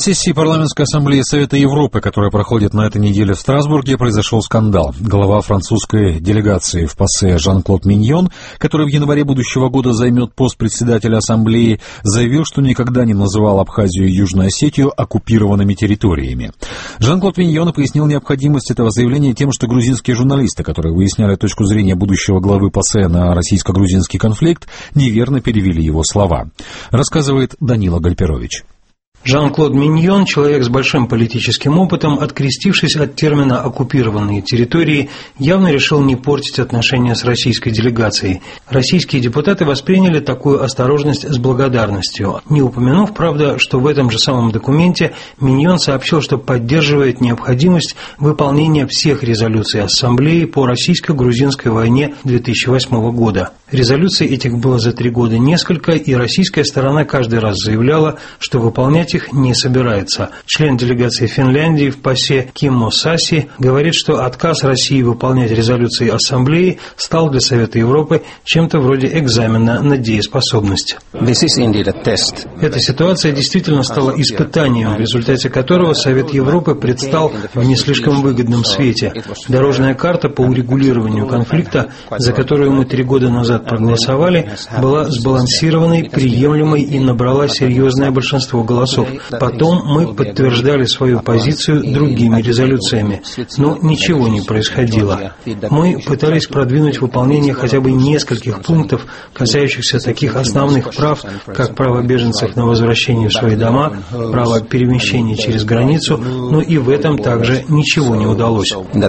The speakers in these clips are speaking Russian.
сессии Парламентской ассамблеи Совета Европы, которая проходит на этой неделе в Страсбурге, произошел скандал. Глава французской делегации в ПАСЕ Жан-Клод Миньон, который в январе будущего года займет пост председателя ассамблеи, заявил, что никогда не называл Абхазию и Южную Осетию оккупированными территориями. Жан-Клод Миньон пояснил необходимость этого заявления тем, что грузинские журналисты, которые выясняли точку зрения будущего главы ПАСЕ на российско-грузинский конфликт, неверно перевели его слова. Рассказывает Данила Гальперович. Жан-Клод Миньон, человек с большим политическим опытом, открестившись от термина «оккупированные территории», явно решил не портить отношения с российской делегацией. Российские депутаты восприняли такую осторожность с благодарностью, не упомянув, правда, что в этом же самом документе Миньон сообщил, что поддерживает необходимость выполнения всех резолюций Ассамблеи по российско-грузинской войне 2008 года. Резолюций этих было за 3 года несколько, и российская сторона каждый раз заявляла, что выполнять их не собирается. Член делегации Финляндии в ПАСЕ Киммо Саси говорит, что отказ России выполнять резолюции Ассамблеи стал для Совета Европы чем-то вроде экзамена на дееспособность. Эта ситуация действительно стала испытанием, в результате которого Совет Европы предстал в не слишком выгодном свете. Дорожная карта по урегулированию конфликта, за которую мы 3 года назад проголосовали, была сбалансированной, приемлемой и набрала серьезное большинство голосов. Потом мы подтверждали свою позицию другими резолюциями, но ничего не происходило. Мы пытались продвинуть выполнение хотя бы нескольких пунктов, касающихся таких основных прав, как право беженцев на возвращение в свои дома, право перемещения через границу, но и в этом также ничего не удалось.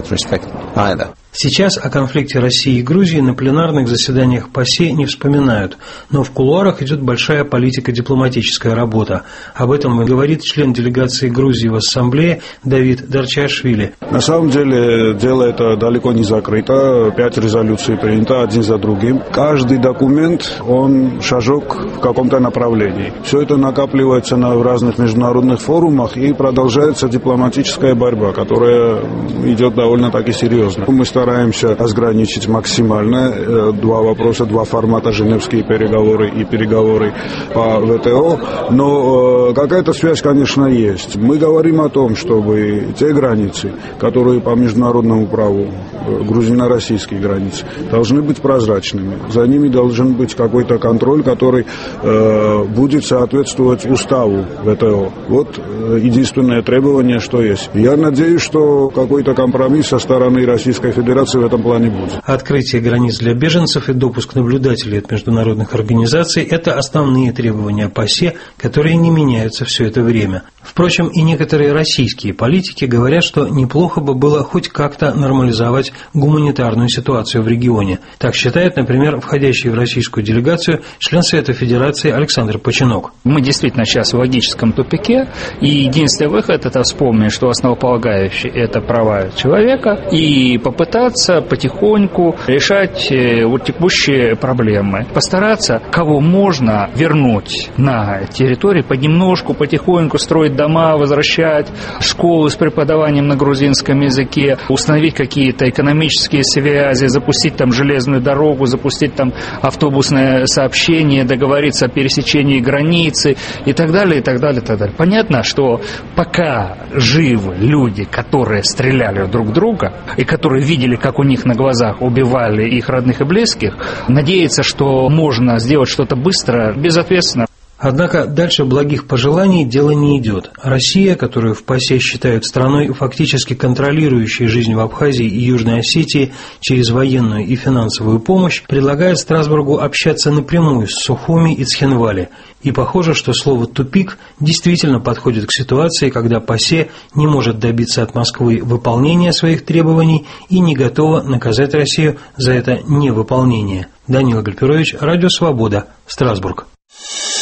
Сейчас о конфликте России и Грузии на пленарных заседаниях ПАСЕ не вспоминают, но в кулуарах идет большая политико-дипломатическая работа. Об этом говорит член делегации Грузии в Ассамблее Давид Дарчашвили. На самом деле дело это далеко не закрыто. 5 резолюций принято один за другим. Каждый документ, он шажок в каком-то направлении. Все это накапливается в разных международных форумах и продолжается дипломатическая борьба, которая идет довольно-таки серьезно. Мы стараемся разграничить максимально 2 вопроса, 2 формата: женевские переговоры и переговоры по ВТО. Но какая-то связь, конечно, есть. Мы говорим о том, чтобы те границы, которые по международному праву, грузино-российские границы, должны быть прозрачными. За ними должен быть какой-то контроль, который будет соответствовать уставу ВТО. Вот единственное требование, что есть. Я надеюсь, что какой-то компромисс со стороны Российской Федерации в этом плане будет. Открытие границ для беженцев и допуск наблюдателей от международных организаций – это основные требования ПАСЕ, которые не меняются все это время. Впрочем, и некоторые российские политики говорят, что неплохо бы было хоть как-то нормализовать гуманитарную ситуацию в регионе. Так считает, например, входящий в российскую делегацию член Совета Федерации Александр Починок. Мы действительно сейчас в логическом тупике, и единственный выход – это вспомнить, что основополагающее – это права человека, и попытаться потихоньку решать вот текущие проблемы. Постараться, кого можно вернуть на территории, понемножку, потихоньку строить дома, возвращать школы с преподаванием на грузинском языке, установить какие-то экономические связи, запустить там железную дорогу, запустить там автобусное сообщение, договориться о пересечении границы и так далее, и так далее, и так далее. Понятно, что пока живы люди, которые стреляли друг в друга и которые видели, как у них на глазах убивали их родных и близких, надеяться, что можно сделать что-то быстро, безответственно. Однако дальше благих пожеланий дело не идет. Россия, которую в ПАСЕ считают страной, фактически контролирующей жизнь в Абхазии и Южной Осетии через военную и финансовую помощь, предлагает Страсбургу общаться напрямую с Сухуми и Цхинвали. И похоже, что слово «тупик» действительно подходит к ситуации, когда ПАСЕ не может добиться от Москвы выполнения своих требований и не готова наказать Россию за это невыполнение. Данила Гальперович, Радио Свобода, Страсбург.